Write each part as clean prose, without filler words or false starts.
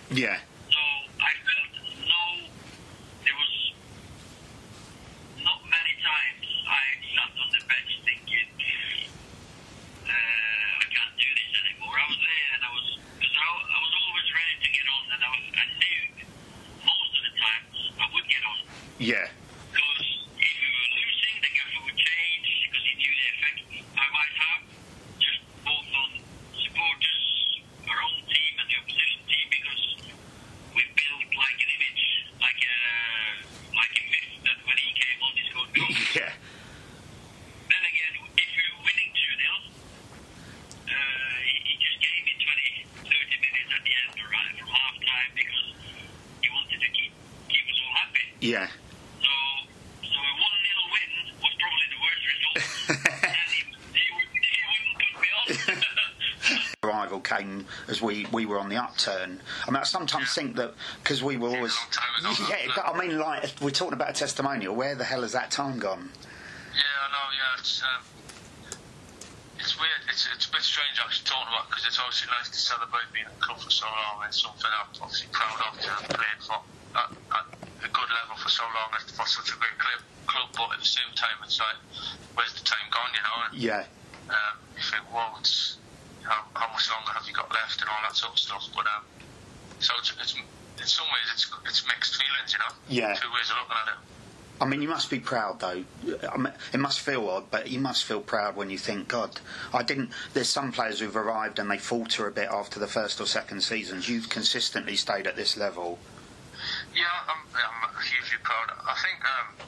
Yeah. So I felt there was not many times I sat on the bench thinking, I can't do this anymore. I was there and I was always ready to get on, and I knew most of the times I would get on. Yeah. Because if we were losing, the gaffer would change because he knew the effect I might have, just both on supporters, our own team and the opposition team, because we built like an image, like a myth that when he came on, he scored goals. Yeah. Then again, if we were winning 2-0, he just gave me 20-30 minutes at the end or right from half time because he wanted to keep us all happy. Yeah. So a 1-0 win was probably the worst result. And he wouldn't put me on. Arrival came as we were on the upturn. I mean, I sometimes think that because we were always... Yeah, I mean, like, we're talking about a testimonial. Where the hell has that time gone? Yeah, I know, yeah. It's weird. It's a bit strange actually talking about, because it's obviously nice to celebrate being at the club for so long. It's something I'm obviously proud of to have played for at a good level for so long for such a great club. But at the same time, it's like, where's the time gone, you know? And, Yeah. you think, whoa, it's how much longer have you got left and all that sort of stuff. But so it's in some ways it's mixed feelings, you know. Yeah. Two ways of looking at it. I mean, you must be proud, though. I mean, it must feel odd, but you must feel proud when you think, God, there's some players who've arrived and they falter a bit after the first or second seasons. You've consistently stayed at this level. Yeah, I'm hugely proud. I think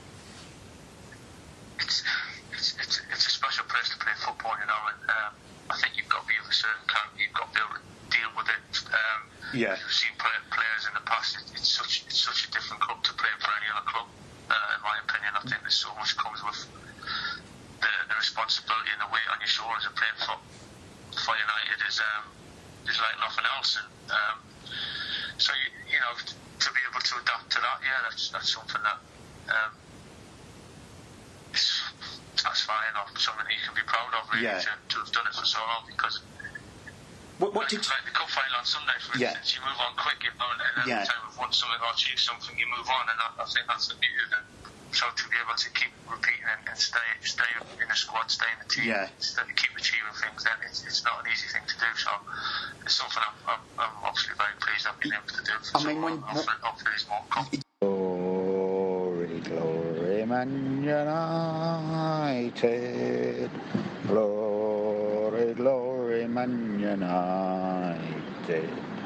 it's a special place to play football, you know, and I think you've got to be of a certain kind. You've got to be able to deal with it. Yeah. You've seen players in the past. It's such a different club to play for any other club. In my opinion, I think there's so much comes with the responsibility and the weight on your shoulders of playing for United is like nothing else. And so you know, to be able to adapt to that, yeah, that's something that is satisfying or something that you can be proud of, really, Yeah. to have done it for so long, because. What did like the cup final on Sunday, for instance, you move on quick, you know, and every time we've won something or achieved something, you move on, and I think that's the beauty of it. So to be able to keep repeating and stay in the squad, stay in the team, keep achieving things, then it's not an easy thing to do. So it's something I'm obviously very pleased I've been able to do. I mean, hopefully there's more come. Glory, glory, Man United. Glory, glory, Man United.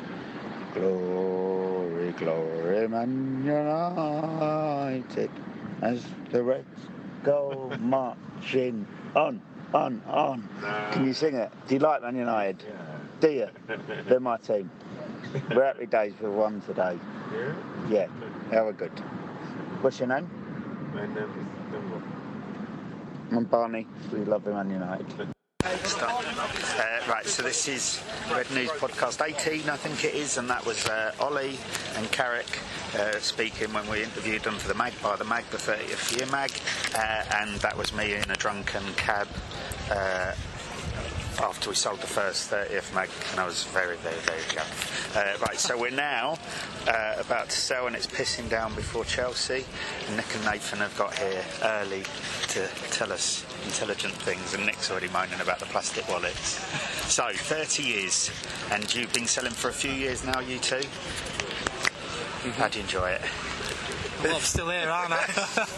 Glory, glory, Man United. As the Reds go marching on. Can you sing it? Do you like Man United? Yeah. Do you? They're my team. We're happy days we've won today. Yeah? Yeah, they were good. What's your name? My name is Dumbo. I'm Barney. We love Man United. Right, so this is Red News Podcast 18, I think it is, and that was Ollie and Carrick speaking when we interviewed them for the Magpie, the 30th year mag, and that was me in a drunken cab after we sold the first 30th mag, and I was very, very, very young. Right, so we're now about to sell, and it's pissing down before Chelsea. And Nick and Nathan have got here early to tell us intelligent things, and Nick's already moaning about the plastic wallets. So, 30 years, and you've been selling for a few years now, you two? How do you enjoy it? Well, I'm still here, aren't I?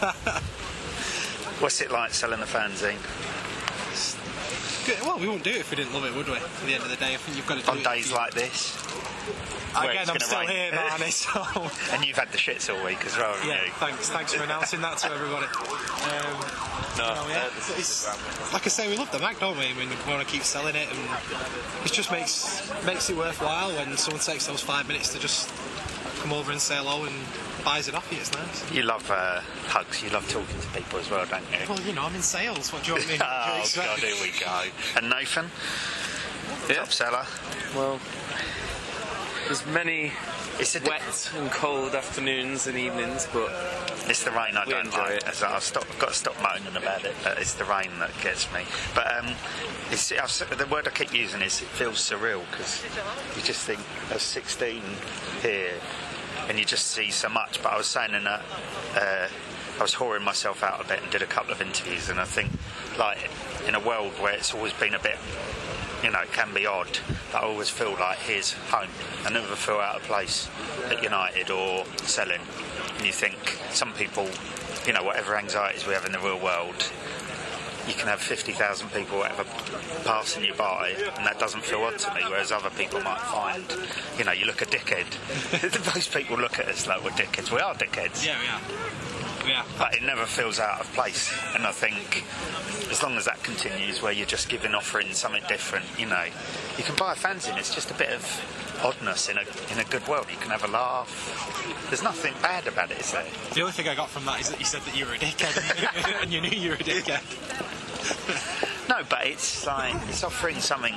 What's it like selling the fanzine? Good. Well, we wouldn't do it if we didn't love it, would we? At the end of the day, I think you've got to do it. On days like this? Again, I'm still here, Barney, so... And you've had the shits all week as well, haven't you? Thanks for announcing that to everybody. It's, like I say, we love the mag, don't we? I mean, we want to keep selling it, and it just makes it worthwhile when someone takes those 5 minutes to just come over and say hello and buys it off you. It's nice. You love hugs, you love talking to people as well, don't you? Well, you know, I'm in sales. What do you want me to do? Oh, God, here we go. And Nathan? Top seller? Well, There's many wet and cold afternoons and evenings, but it's the rain I we don't enjoy like. it. So I've got to stop moaning about it. But it's the rain that gets me. But the word I keep using is it feels surreal, because you just think I was 16 here, and you just see so much. But I was saying in that I was whoring myself out a bit and did a couple of interviews, and I think, like, in a world where it's always been a bit, you know, it can be odd, I always feel like here's home. I never feel out of place at United or Selling. And you think some people, you know, whatever anxieties we have in the real world, you can have 50,000 people whatever passing you by, and that doesn't feel odd to me, whereas other people might find, you know, you look a dickhead. Most people look at us like we're dickheads. We are dickheads. Yeah, we are. Yeah. But it never feels out of place, and I think as long as that continues, where you're just offering something different, you know, you can buy a fanzine. It's just a bit of oddness in a good world. You can have a laugh. There's nothing bad about it, is there? The only thing I got from that is that you said that you were a dickhead, and you knew you were a dickhead. No, but it's like it's offering something.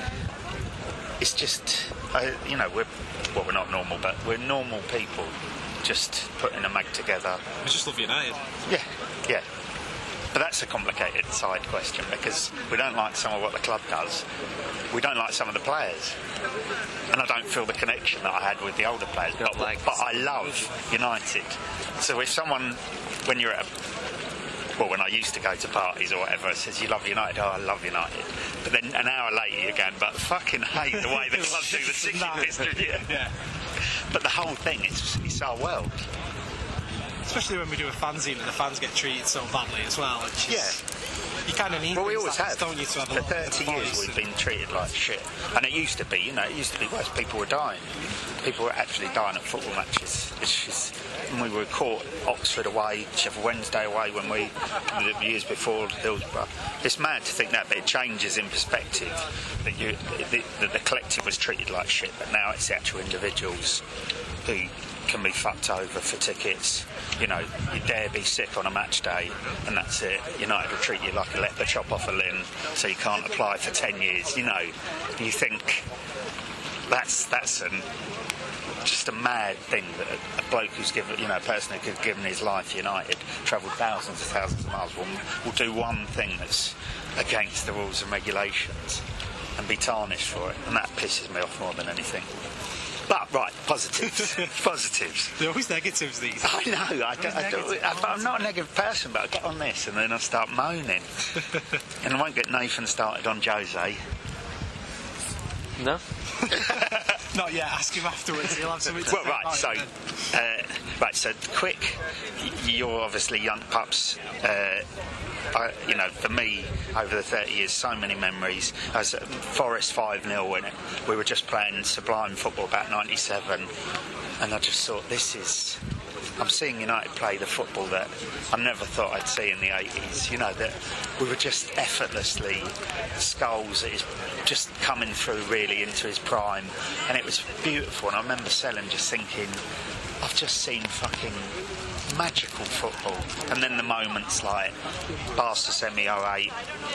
It's just, you know, we're not normal, but we're normal people. Just putting a mag together. We just love United. Yeah. But that's a complicated side question, because we don't like some of what the club does. We don't like some of the players. And I don't feel the connection that I had with the older players. But I love United. So if someone, when you're at when I used to go to parties or whatever, says, you love United? Oh, I love United. But then an hour later you're going, but I fucking hate the way the club do the ticket history. Yeah. But the whole thing, it's our world. Especially when we do a fanzine and the fans get treated so badly as well. You kind of need. Well, we always have. Don't you, to have for 30 years we've been treated like shit. And it used to be, you know, worse. People were dying. People were actually dying at football matches. And we were caught Oxford away, Sheffield Wednesday away the years before Hillsborough. It's mad to think that, but it changes in perspective that the collective was treated like shit, but now it's the actual individuals who can be fucked over for tickets. You know, you dare be sick on a match day and that's it. United will treat you like a leper chop off a limb, so you can't apply for 10 years, you know. You think that's just a mad thing that a bloke who's given, you know, a person who could have given his life to United, travelled thousands of miles, will do one thing that's against the rules and regulations and be tarnished for it, and that pisses me off more than anything. But, right, positives. Positives. They're always negatives, these. I know, I'm not a negative person, but I get on this and then I start moaning. And I won't get Nathan started on Jose. No? Not yet, ask him afterwards, he'll have something to say. So quick, you're obviously young pups. You know, for me, over the 30 years, so many memories. I was at Forest 5-0 when we were just playing Sublime football about 97, and I just thought, I'm seeing United play the football that I never thought I'd see in the 80s. You know, that we were just effortlessly, Scholes is just coming through really into his prime, and it was beautiful. And I remember Selling just thinking, I've just seen fucking magical football. And then the moments like Barca semi 08,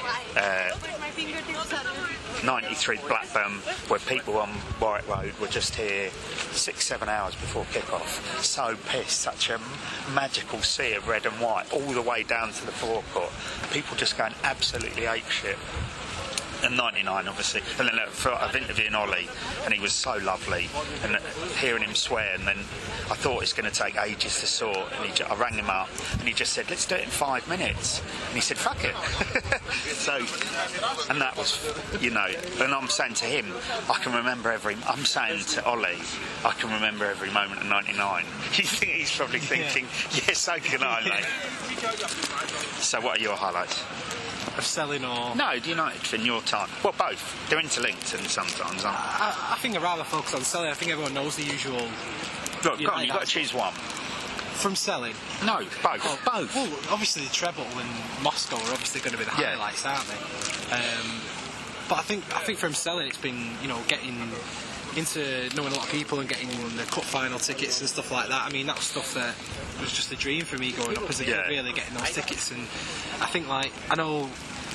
93 Blackburn, where people on Warwick Road were just here 6-7 hours before kick-off, so pissed, such a magical sea of red and white all the way down to the forecourt, people just going absolutely apeshit. And 99, obviously. And then I've interviewed Ollie, and he was so lovely. And hearing him swear, and then I thought it's going to take ages to sort. And I rang him up, and he just said, "Let's do it in 5 minutes." And he said, "Fuck it." So, and that was, you know. And I'm saying to him, I'm saying to Ollie, I can remember every moment of 99. He's probably thinking, yeah, so can I, mate. So, what are your highlights? Of Selling or... No, United in your time. Well, both. They're interlinked and sometimes, aren't they? I think I'd rather focus on Selling. I think everyone knows the usual... Look, you've got to choose one. From Selling? No, both. Oh, both. Well, obviously the treble and Moscow are obviously going to be the highlights, aren't they? But I think from Selling it's been, you know, getting into knowing a lot of people and getting the cup final tickets and stuff like that. I mean, that was stuff that was just a dream for me growing up as a kid, really, getting those tickets. And I think, like, I know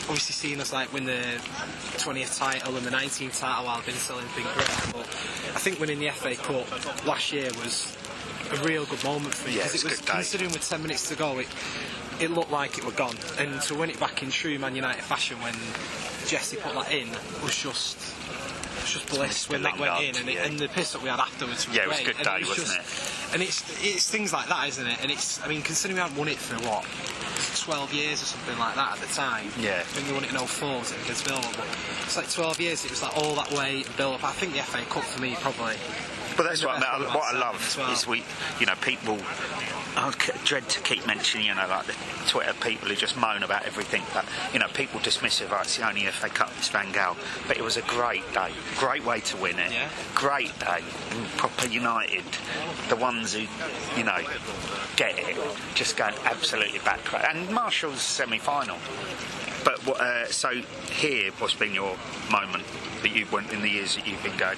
obviously seeing us like win the 20th title and the 19th title while I've been selling has been great. But I think winning the FA Cup last year was a real good moment for me, Yeah, because it's it a was, good day. considering with 10 minutes to go, it looked like it were gone, and to win it back in true Man United fashion when Jesse put that in was just bliss when that went in, and, and the piss that we had afterwards was Yeah, it was a great. good day, And wasn't it? And it's things like that, isn't it? And it's, I mean, considering we hadn't won it for what, 12 years or something like that at the time. Yeah. I think we won it in 04, was it, against Villa? But it's like 12 years, it was like all that way and build up. I think the FA Cup for me probably. But that's what What I love is people. I dread to keep mentioning, like the Twitter people who just moan about everything, but people dismiss it. Right, it's the only FA Cup, it's Van Gaal. But it was a great day, great way to win it. Yeah. Great day, proper United. The ones who, get it, just going absolutely back. And Marshall's semi-final. But so here, what's been your moment that you've went in the years that you've been going?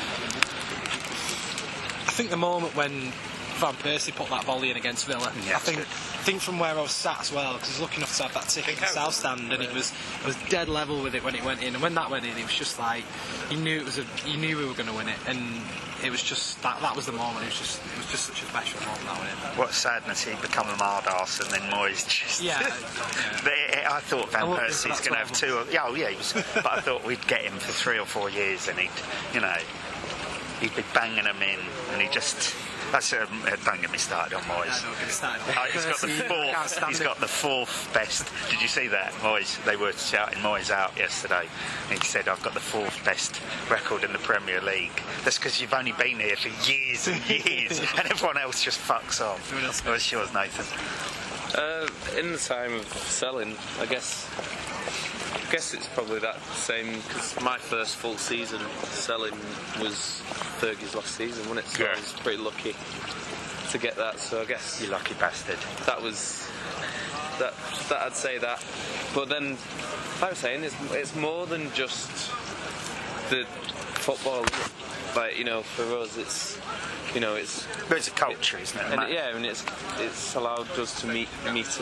I think the moment when Van Persie put that volley in against Villa, Yeah, I think from where I was sat as well, because I was lucky enough to have that ticket in the South Stand, and I was dead level with it when it went in, and when that went in, it was just like you knew we were going to win it, and it was just that was the moment. It was just such a special moment, that one. What sadness, he'd become a hard arse, and then Moyes just... Yeah. I thought Van Persie's going to have two... he was, but I thought we'd get him for 3 or 4 years, and he'd be banging them in, and he just... don't get me started on Moyes. Don't get me started. He's got the fourth best. Did you see that, Moyes? They were shouting Moyes out yesterday. And he said, "I've got the 4th best record in the Premier League." That's because you've only been here for years and years, and everyone else just fucks off. What's yours, Nathan? In the time of selling, I guess it's probably that same, because my first full season selling was Fergie's last season, wasn't it? So I was pretty lucky to get that, so I guess... You lucky bastard. That was... That I'd say that. But then, like I was saying, it's more than just the football. Like, for us, it's... But it's a culture, isn't it? And it's allowed us to meet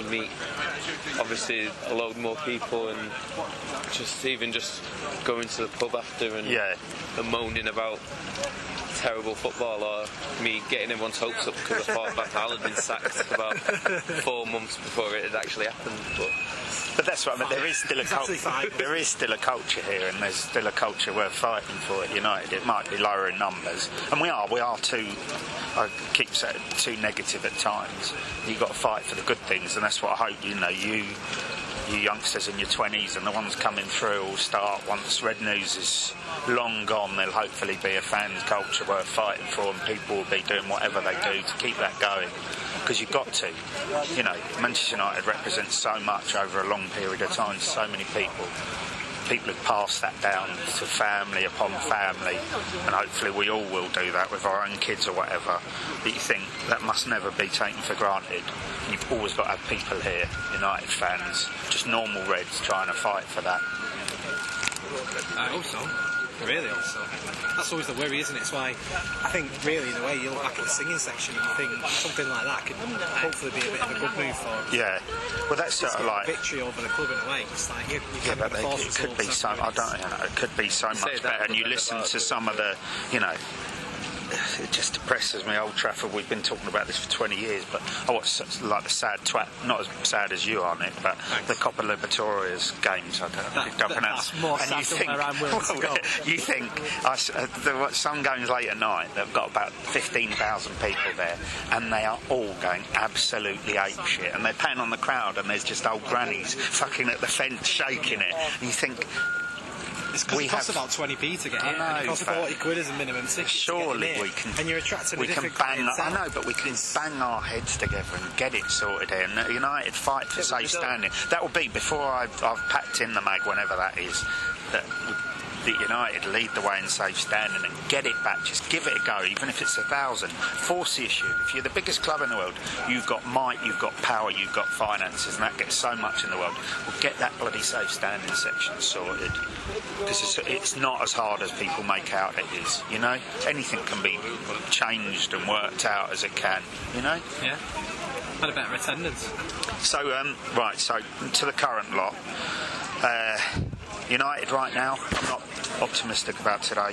obviously a load more people, and just going to the pub after and moaning about terrible football, or me getting everyone's hopes up because I thought Van Gaal had been sacked about 4 months before it had actually happened. But that's what I mean. There is still a culture here, and there's still a culture worth fighting for at United. It might be lower in numbers, and we are too. I keep saying too negative at times. You've got to fight for the good things, and that's what I hope. You youngsters in your 20s and the ones coming through will start once Red News is long gone. There'll hopefully be a fans culture worth fighting for, and people will be doing whatever they do to keep that going. Because you've got to. Manchester United represents so much over a long period of time to so many people. People have passed that down to family upon family, and hopefully we all will do that with our own kids or whatever. But you think that must never be taken for granted. You've always got to have people here, United fans, just normal Reds, trying to fight for that. I hope so. Really hope so. That's always the worry, isn't it? It's why I think, really, in a way, you look back at the singing section and you think something like that could hopefully be a bit of a good move for us. Yeah. Well, that's sort of like... victory over the club in a way. It's like, you can but it could be so... it could be so much better. And you listen to some of the, it just depresses me. Old Trafford, we've been talking about this for 20 years, but I watch like the sad twat, not as sad as you are, Nick, but the Copa Libertadores games, I don't know. That's more sad than where I'm willing to go. You think, there were some games late at night, they've got about 15,000 people there, and they are all going absolutely apeshit, and they're paying on the crowd, and there's just old grannies fucking at the fence, shaking it, and you think... It's because it costs about 20p to get in. It costs 40 quid as a minimum ticket. Surely we can. And you're attracting a different I know, but we can bang our heads together and get it sorted here. And United fight for safe standing. That will be before I've packed in the mag, whenever that is. That United lead the way in safe standing and get it back. Just give it a go, even if it's 1,000. Force the issue. If you're the biggest club in the world, you've got might, you've got power, you've got finances, and that gets so much in the world. Well, get that bloody safe standing section sorted. Because it's not as hard as people make out it is, Anything can be changed and worked out as it can, Yeah. Had a better attendance. So, so to the current lot. United right now, I'm not optimistic about today.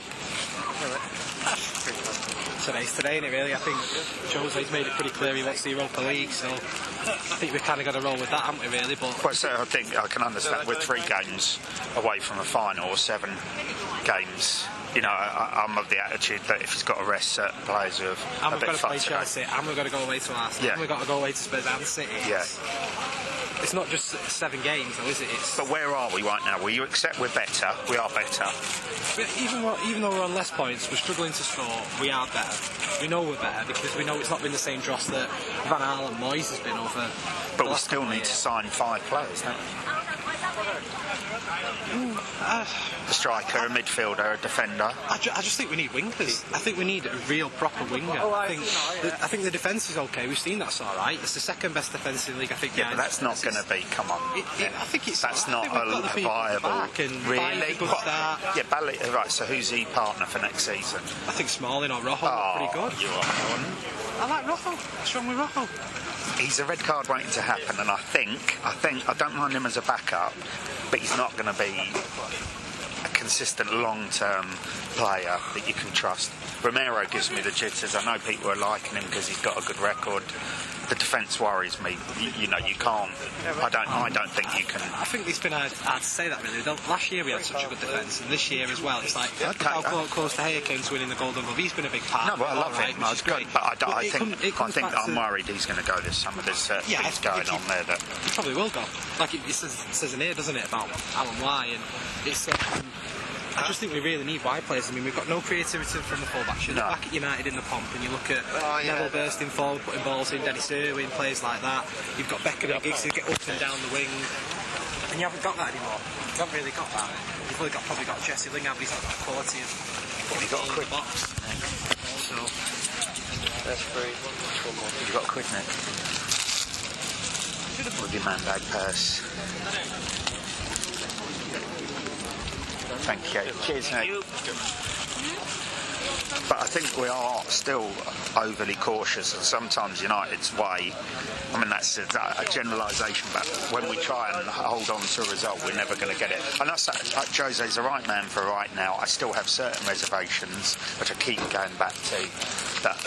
Today's today, isn't it, really? I think Jose's made it pretty clear he wants the Europa League, so I think we've kind of got to roll with that, haven't we, really? But well, so I think I can understand we're 3 games away from a final, or 7 games. I'm of the attitude that if he's got to rest certain players who have a bit fucked today. Chelsea, and we've got to go away to Arsenal, and we've got to go away to Spurs and City. Yeah. It's not just 7 games, though, is it? But where are we right now? Will you accept we're better? We are better. But even though we're on less points, we're struggling to score, we are better. We know we're better because we know it's not been the same dross that Van Gaal and Moyes has been over. But we still need to sign 5 players, don't we? A striker, a midfielder, a defender. I just think we need wingers. I think we need a real proper winger. I think the defence is okay. We've seen that's all right. It's the second best defence in the league, I think. Yeah, but that's not going to be. Come on. I think it's. That's not a viable. Really? Yeah, Bally. Right. So who's he partner for next season? I think Smalling or Rojo are pretty good. You are. I like Rojo. What's wrong with Rojo? He's a red card waiting to happen, and I think I don't mind him as a backup, but he's not going to be a consistent long-term player that you can trust. Romero gives me the jitters. I know people are liking him because he's got a good record. The defence worries me. You can't. I don't think you can. I think it's been hard to say that really. Last year we had such a good defence, and this year as well. It's like how close to Gea came to winning the Golden Glove. He's been a big part. No, but I love him. It's great. But I think I'm worried he's going to go this summer. There's things going on there that he probably will go. Like it says in here, doesn't it, about Alan Y, and it's. I just think we really need wide players. I mean, we've got no creativity from the full-backs. You look back at United in the pomp and you look at Neville bursting forward, putting balls in, Dennis Irwin, players like that. You've got Beckham and Giggs who get up and down the wing. And you haven't got that anymore. You haven't really got that. You've probably got Jesse Lingard, but he's not got the quality of putting the ball in the box. So, that's great. You've got a quick net. With your man bag purse. Thank you. Cheers, mate. But I think we are still overly cautious, and sometimes United's way, I mean, that's a generalisation, but when we try and hold on to a result, we're never going to get it. And Jose's the right man for right now. I still have certain reservations, which I keep going back to, that,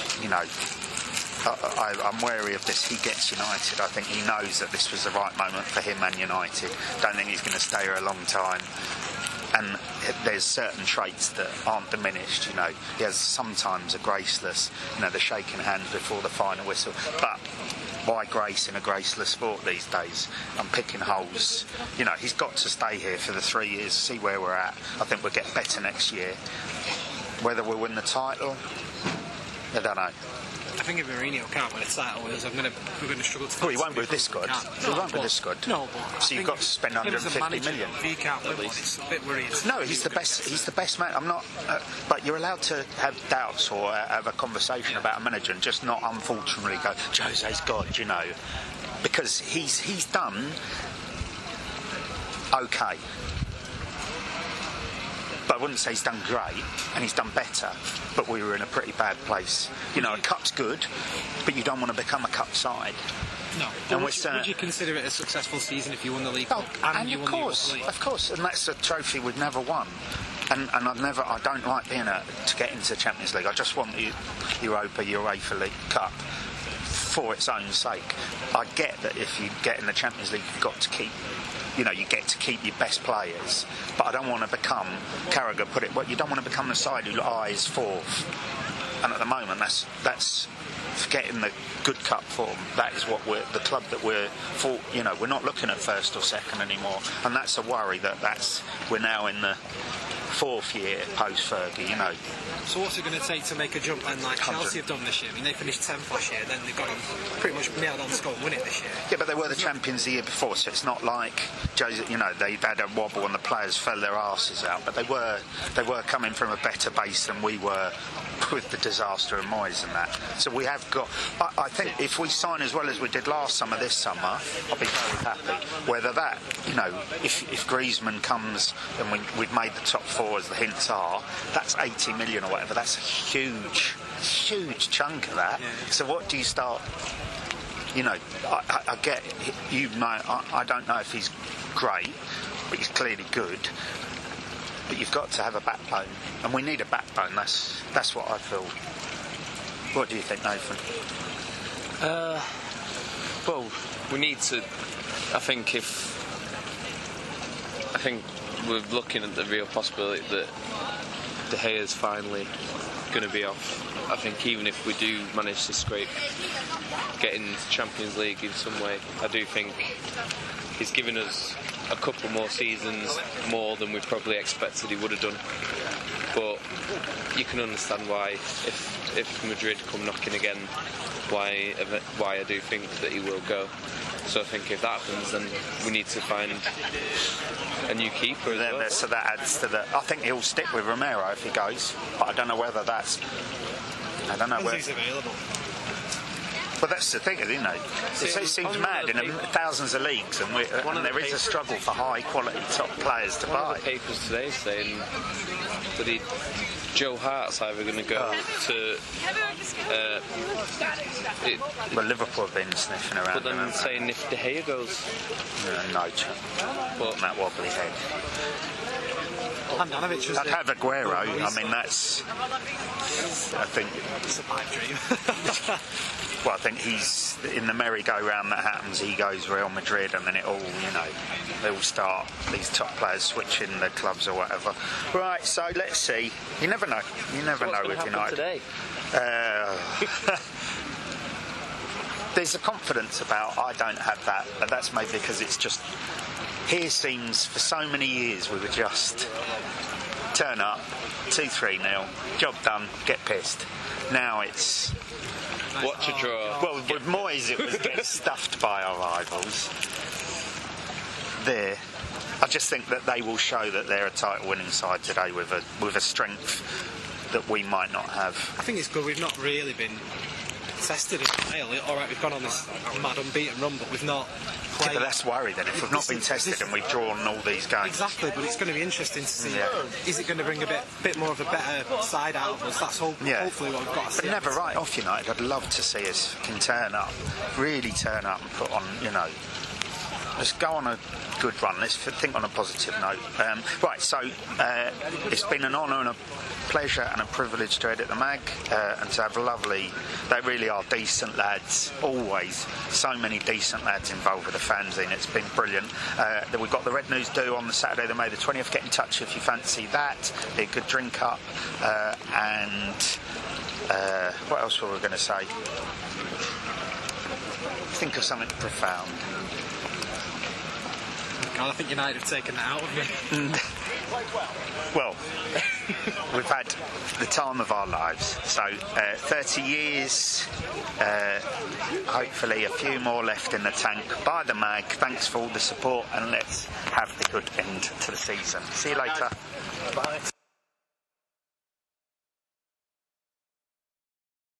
I'm wary of this. He gets United. I think he knows that this was the right moment for him and United. Don't think he's going to stay here a long time. And there's certain traits that aren't diminished, He has sometimes a graceless, the shaking hands before the final whistle. But why grace in a graceless sport these days? I'm picking holes. He's got to stay here for the 3 years, see where we're at. I think we'll get better next year. Whether we'll win the title, I don't know. I think if Mourinho can't win a title, we're going to struggle to. Well, he won't be this good. He won't be this good. No, but so you've got to spend 150 million. If he can't win one, it's a bit worrying. No, he's the best. He's the best man. I'm not. But you're allowed to have doubts or have a conversation about a manager and just not, unfortunately, go, Jose's God, because he's done okay. But I wouldn't say he's done great, and he's done better, but we were in a pretty bad place. A cup's good, but you don't want to become a cup side. No. And would you consider it a successful season if you won the League Cup? And you won the Europa League? Of course, and that's a trophy we've never won. And I don't like being to get into the Champions League. I just want the UEFA League Cup for its own sake. I get that if you get in the Champions League, you've got to keep... you get to keep your best players, but I don't want to become, Carragher put it, you don't want to become the side who eyes fourth. And at the moment, that's forgetting the good cup form. That is what the club that we're for. We're not looking at first or second anymore, and that's a worry we're now in the 4th year post Fergie. So what's it going to take to make a jump then, like Chelsea have done this year? I mean, they finished 10th last year, then they've got them pretty much nailed on to go and win it this year. Yeah, but they were the champions the year before, so it's not like they've had a wobble and the players fell their arses out. But they were coming from a better base than we were with the disaster of Moyes and that. So we have got. I think if we sign as well as we did last summer, this summer, I'll be very happy. Whether that, if Griezmann comes and we've made the top 4 as the hints are, that's 80 million or whatever. That's a huge chunk of that. Yeah. So what do you start? I get I don't know if he's great, but he's clearly good. But you've got to have a backbone, and we need a backbone. That's what I feel. What do you think, Nathan? Well, we need to. I think we're looking at the real possibility that De Gea's finally going to be off. I think even if we do manage to get into Champions League in some way, I do think he's given us a couple more seasons more than we probably expected he would have done. But you can understand why, if Madrid come knocking again, why I do think that he will go. So I think if that happens, then we need to find a new keeper as well. So that adds to the. I think he'll stick with Romero if he goes, but I don't know whether that's. I don't know whether he's available. Well, that's the thing, isn't it? It seems mad in thousands of leagues, and there is a struggle for high-quality top players to buy. One of the papers today saying that Joe Hart's either going to go to. Well, Liverpool have been sniffing around. But then saying if De Gea goes, no chance. But that wobbly head. I'd have Aguero. I mean, that's. I think. It's a pipe dream. Well, I think he's in the merry-go-round that happens. He goes Real Madrid, and then it all, they all start these top players switching the clubs or whatever. Right, so let's see. You never know. You never know with United. Today? There's a confidence about. I don't have that, but that's maybe because it's just. Here seems for so many years we would just turn up, 2-3-0, job done, get pissed. Now it's. Watch a draw. Well, with Moyes it was get stuffed by our rivals. I just think that they will show that they're a title-winning side today with a strength that we might not have. I think it's good. We've not really been tested in style. All right, we've gone on this mad unbeaten run, but we've not played. Yeah, but that's worry then. If we've not been tested and we've drawn all these games. Exactly, but it's going to be interesting to see. Yeah. Is it going to bring a bit more of a better side out of us? That's hopefully what we've got to see. But never write off United. I'd love to see us really turn up and put on, let's go on a good run. Let's think on a positive note. Right, so it's been an honour and a pleasure and a privilege to edit the mag and to have they really are decent lads, always so many decent lads involved with the fanzine. It's been brilliant. We've got the Red News Do on the Saturday, May the 20th. Get in touch if you fancy that. Be a good drink up. And what else were we going to say? Think of something profound. God, I think United have taken that out of me. Well, we've had the time of our lives. So 30 years, hopefully a few more left in the tank. Buy the mag. Thanks for all the support, and let's have a good end to the season. See you later. Bye.